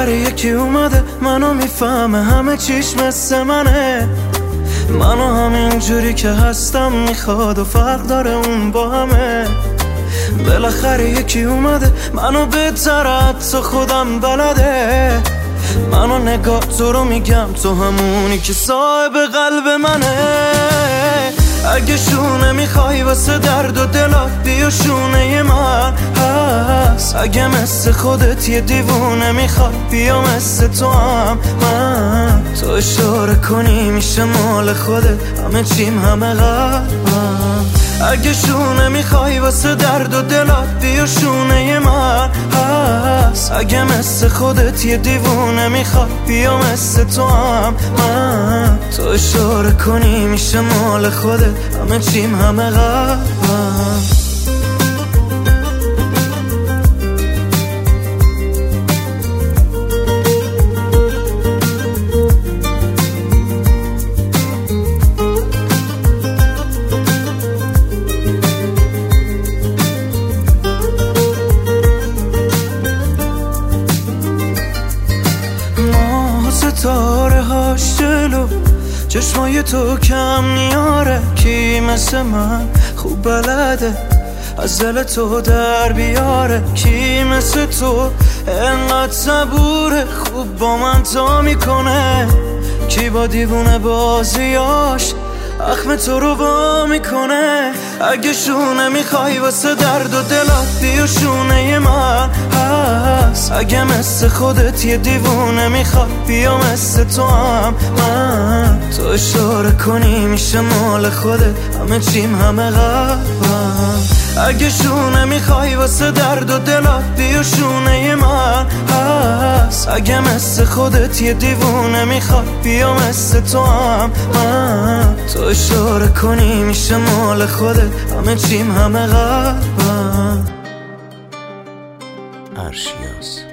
بالاخره یکی اومده منو میفهمه همه چیش مثل منه، منو همینجوری که هستم میخواد و فرق داره اون با همه. بالاخره یکی اومده منو بهتر حتی خودم بلده، منو نگاه تو رو میگم تو همونی که صاحب قلب منه. اگه شونه میخوای واسه درد و دلات بیا شونه من هست، اگه مثل خودت یه دیوونه میخواد بیا مثل تو هم من. تو اشاره کنی میشه مال خودت همه چیم همه قلبم. اگه شونه میخوای واسه درد و دلات بیا شونه من هست، اگه مثل خودت یه دیوونه میخواد بیا مثل تو هم من. تو اشاره کنی میشه مال خودت همه چیم همه قلبم. ستاره هاش جلو چشمای تو کم نیاره، کی مثل من خوب بلده از دل تو در بیاره، کی مثل تو انقدر صبوره خوب با من تا میکنه، کی با دیوونه بازیاش اخم تو رو با میکنه. اگه شونه میخوای واسه درد و دلات بیا شونه من هست، اگه مثل خودت یه دیوونه میخواد بیا مثل تو هم من. تو اشاره کنی میشه مال خودت همه چیم همه قلبم. اگه شونه میخوای واسه درد و دلات بیا شونه من هست، اگه مثل خودت یه دیوونه میخواد بیا مثل تو هم من. تو اشاره کنی میشه مال خودت همه چیم همه قلبم. ارشیاس